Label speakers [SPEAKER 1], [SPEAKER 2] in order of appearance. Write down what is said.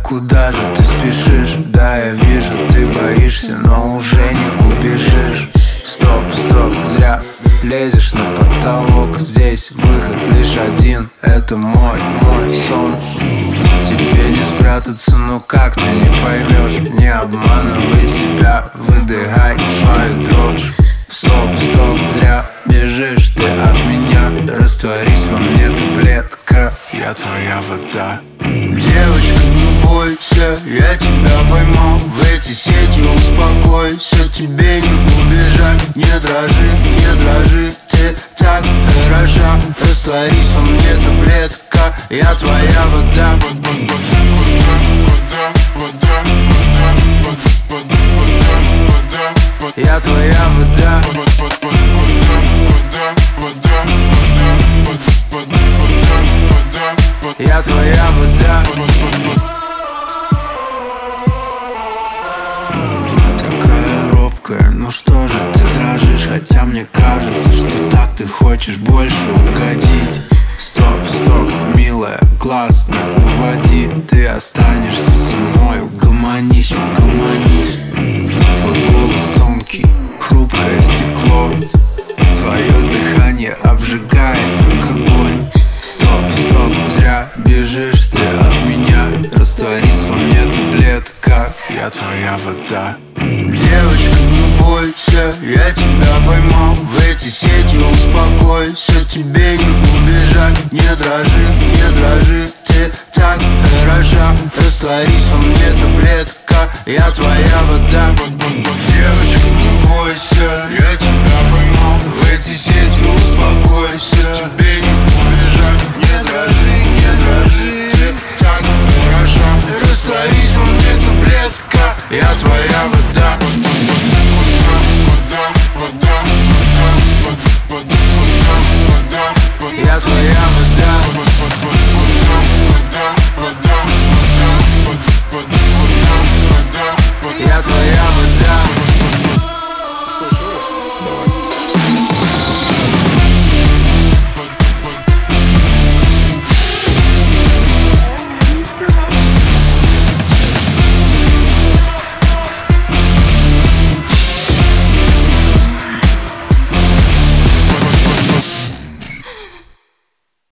[SPEAKER 1] куда же ты спешишь? Да, я вижу, ты боишься, но уже не убежишь. Стоп, стоп, зря лезешь на потолок. Здесь выход лишь один, это мой сон. Тебе не спрятаться, но как ты не поймешь? Не обманывай себя, выдыхай свою дрожь. Стоп, стоп, зря бежишь ты от меня. Растворись во мне, таблетка, я твоя вода. Девочка, не бойся, я тебя поймал в эти сети, успокойся, тебе не убежать. Не дрожи, ты так хороша. Растворись во мне, таблетка, я твоя вода. Я твоя вода. Я твоя вода. Такая робкая, ну что же ты дрожишь? Хотя мне кажется, что так ты хочешь больше угодить. Стоп, стоп, милая, классно, уводи. Ты останешься со мной, угомонись, угомонись. Твой голос тонкий, хрупкое стекло. Твое дыхание обжигает, как огонь. Стоп, стоп, зря бежишь ты от меня. Растворись во мне, таблетка, я твоя вода. Девочка, не бойся, я тебя поймал в эти сети, успокойся, тебе не убежать. Не дрожи, ты так хороша. Растворись во мне, таблетка, я твоя вода. Девочка, не бойся, я тебя поймал в эти сети, успокойся,